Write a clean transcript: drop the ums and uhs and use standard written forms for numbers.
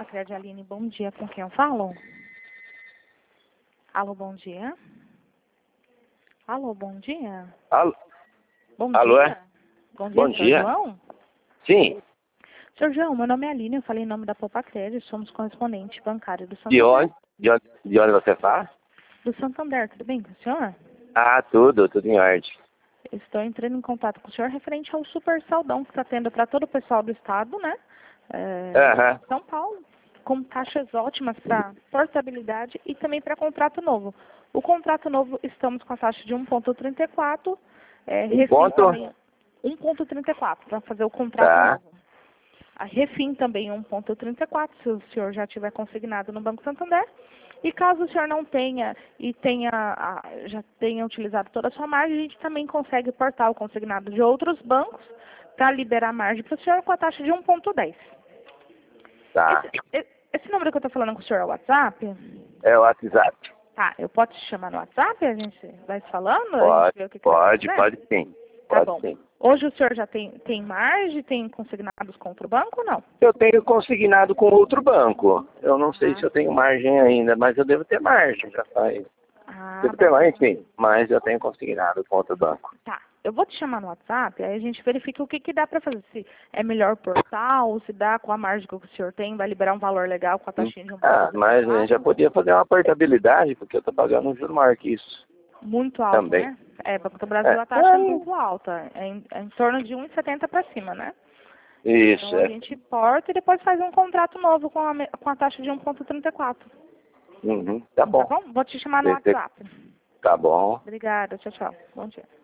Popacred, Aline, bom dia. Com quem eu falo? Alô, bom dia. Alô, bom dia. Alô? Bom Alô, dia. é? Bom dia, Bom senhor dia. João? Sim. Senhor João, meu nome é Aline, eu falei em nome da Popacred, somos correspondente bancário do De Santander. onde? De onde você fala? Do Santander, tudo bem com o senhor? Ah, tudo em ordem. Estou entrando em contato com o senhor referente ao super saldão que está tendo para todo o pessoal do estado, né? Aham. São Paulo, com taxas ótimas para portabilidade e também para contrato novo. O contrato novo, estamos com a taxa de 1,34, Refim ponto? também 1,34 para fazer o contrato Tá. novo. A Refim também 1,34, se o senhor já tiver consignado no Banco Santander. E caso o senhor não tenha e já tenha utilizado toda a sua margem, a gente também consegue portar o consignado de outros bancos para liberar margem para o senhor com a taxa de 1,10. Tá. Esse número que eu estou falando com o senhor é o WhatsApp? É o WhatsApp. Tá, eu posso te chamar no WhatsApp? A gente vai se falando? A gente vê o que vai fazer? Pode sim. Tá Pode bom. sim. Hoje o senhor já tem margem, tem consignados contra o banco ou não? Eu tenho consignado com outro banco. Eu não sei Ah. se eu tenho margem ainda, mas eu devo ter margem, já faz. Devo ter Bacana. margem, sim, mas eu tenho consignado com outro banco. Tá, eu vou te chamar no WhatsApp, aí a gente verifica o que dá para fazer. Se é melhor portal, se dá com a margem que o senhor tem, vai liberar um valor legal com a taxinha de Mas a gente já podia fazer uma portabilidade, porque eu estou pagando um juro maior que isso. muito alto, Também. né? Banco do Brasil a taxa é muito alta, é em torno de 1,70 para cima, né? Isso, Então a gente porta e depois faz um contrato novo com a taxa de 1,34. Tá Tá bom. bom? Vou te chamar no WhatsApp. Tá bom. Obrigada, tchau, tchau. Bom dia.